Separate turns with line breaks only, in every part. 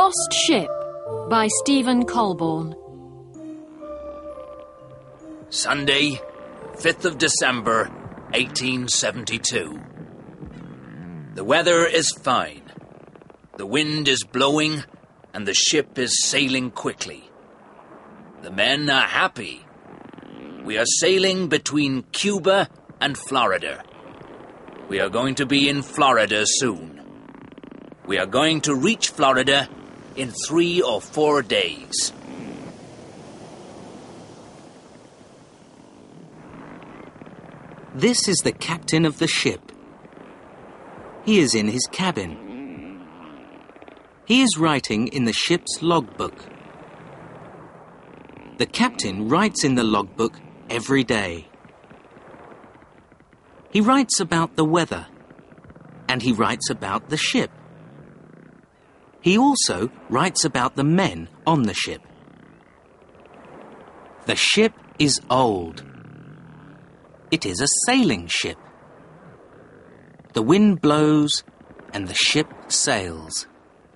Lost Ship by Stephen Colborne.
Sunday, 5th of December, 1872. The weather is fine. The wind is blowing and the ship is sailing quickly. The men are happy. We are sailing between Cuba and Florida. We are going to be in Florida soon. We are going to reach Florida in 3 or 4 days.
This is the captain of the ship. He is in his cabin. He is writing in the ship's logbook. The captain writes in the logbook every day. He writes about the weather, and he writes about the ship. He also writes about the men on the ship. The ship is old. It is a sailing ship. The wind blows and the ship sails.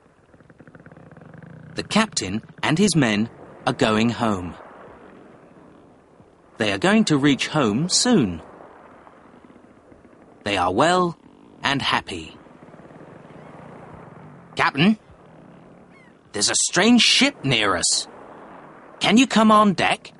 The captain and his men are going home. They are going to reach home soon. They are well and happy. Captain, there's a strange ship near us. Can you come on deck?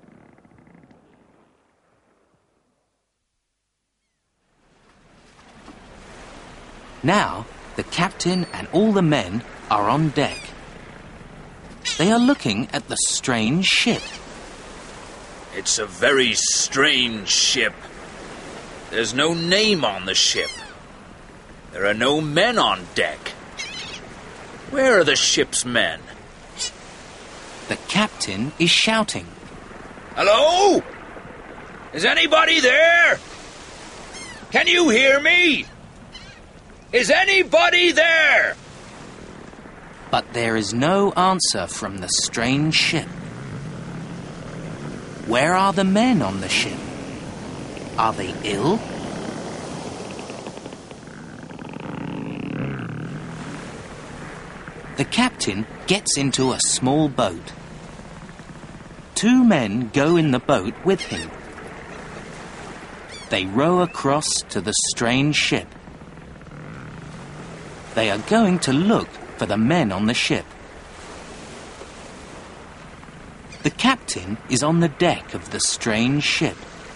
Now, the captain and all the men are on deck. They are looking at the strange ship.
It's a very strange ship. There's no name on the ship. There are no men on deck. Where are the ship's men?
The captain is shouting.
Hello? Is anybody there? Can you hear me? Is anybody there?
But there is no answer from the strange ship. Where are the men on the ship? Are they ill? The captain gets into a small boat. 2 men go in the boat with him. They row across to the strange ship. They are going to look for the men on the ship. The captain is on the deck of the strange ship.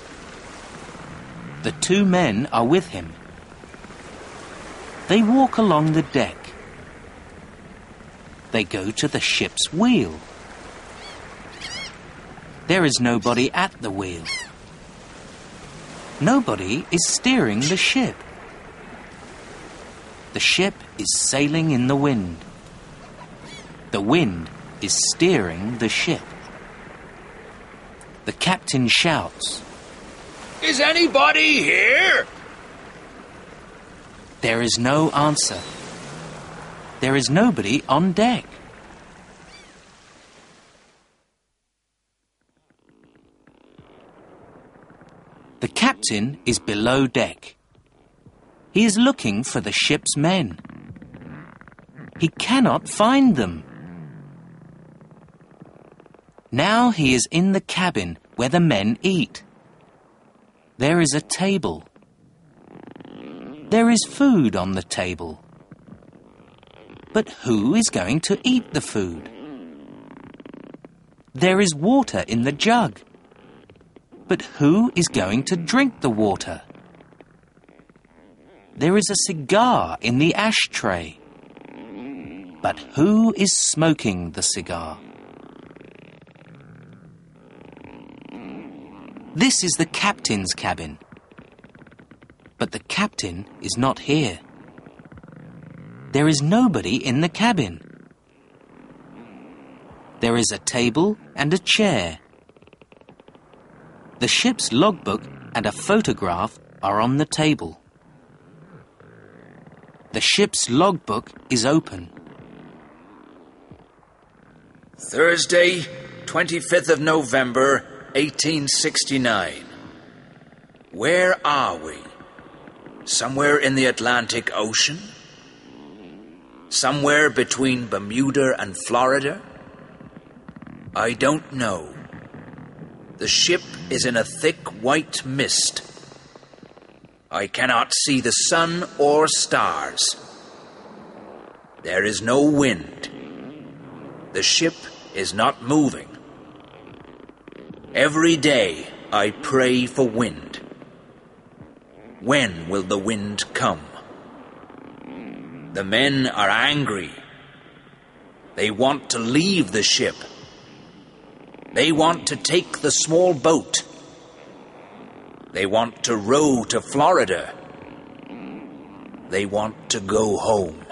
The 2 men are with him. They walk along the deck. They go to the ship's wheel. There is nobody at the wheel. Nobody is steering the ship. The ship is sailing in the wind. The wind is steering the ship. The captain shouts,
Is anybody here?
There is no answer. There is nobody on deck. The captain is below deck. He is looking for the ship's men. He cannot find them. Now he is in the cabin where the men eat. There is a table. There is food on the table. But who is going to eat the food? There is water in the jug. But who is going to drink the water? There is a cigar in the ashtray. But who is smoking the cigar? This is the captain's cabin. But the captain is not here. There is nobody in the cabin. There is a table and a chair. The ship's logbook and a photograph are on the table. The ship's logbook is open.
Thursday, 25th of November, 1869. Where are we? Somewhere in the Atlantic Ocean? Somewhere between Bermuda and Florida? I don't know. The ship is in a thick white mist. I cannot see the sun or stars. There is no wind. The ship is not moving. Every day I pray for wind. When will the wind come? The men are angry. They want to leave the ship. They want to take the small boat. They want to row to Florida. They want to go home.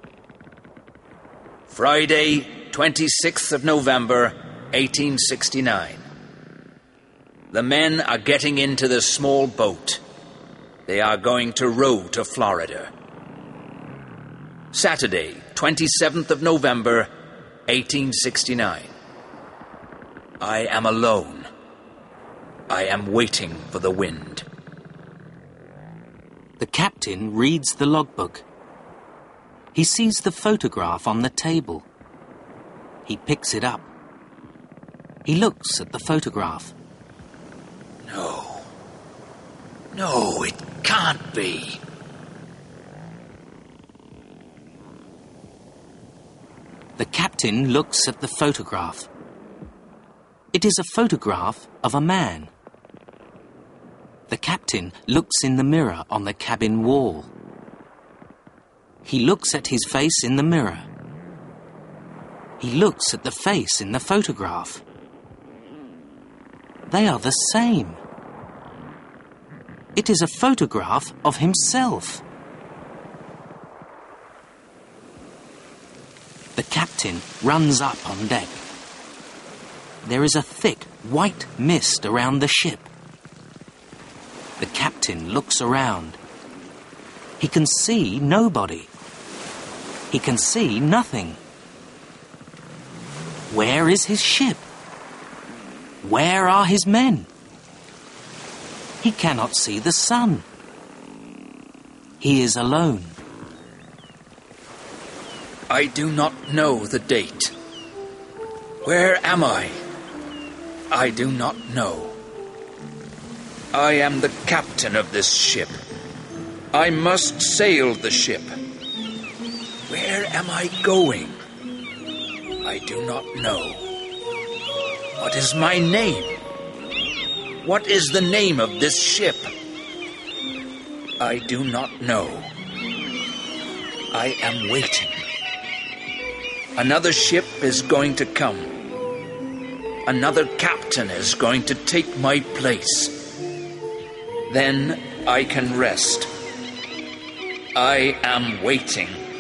Friday, 26th of November, 1869. The men are getting into the small boat. They are going to row to Florida. Saturday, 27th of November, 1869. I am alone. I am waiting for the wind.
The captain reads the logbook. He sees the photograph on the table. He picks it up. He looks at the photograph.
No, it can't be.
The captain looks at the photograph. It is a photograph of a man. The captain looks in the mirror on the cabin wall. He looks at his face in the mirror. He looks at the face in the photograph. They are the same. It is a photograph of himself. The captain runs up on deck. There is a thick white mist around the ship. The captain looks around. He can see nobody. He can see nothing. Where is his ship? Where are his men? He cannot see the sun. He is alone.
I do not know the date. Where am I? I do not know. I am the captain of this ship. I must sail the ship. Where am I going? I do not know. What is my name? What is the name of this ship? I do not know. I am waiting. Another ship is going to come. Another captain is going to take my place. Then I can rest. I am waiting.